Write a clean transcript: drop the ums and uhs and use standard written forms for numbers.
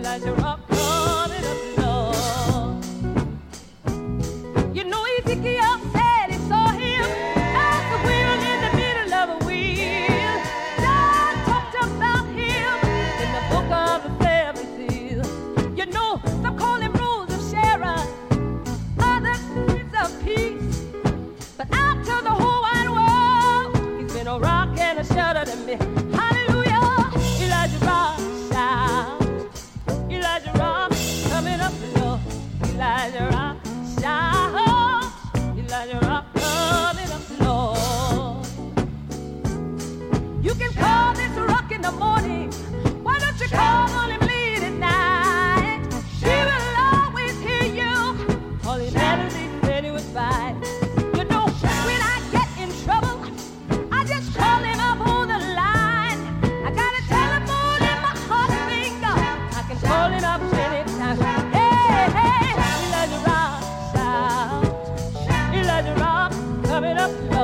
Elijah Rock, coming up, Lord. You know Ezekiel said he saw him as the wheel in the middle of a wheel. God talked about him in the book of the Pharisees. You know, some call him Rose of Sharon, others Prince of Peace. But out to the whole wide world, he's been a rock and a shelter to me. Hallelujah, Elijah Rock, shout. Elijah Rock, coming up the Lord. Elijah Rock, shout. Elijah Rock, coming up the Lord. You can call this rock in the morning. Why don't you call on him late at night? He will always hear you. All he matters is when he was fine. You know, when I get in trouble, I just call him up on the line. I got a telephone in my heart finger. I can call it up anytime. Hey, hey, Elijah Rock, shout. Elijah Rock, coming up.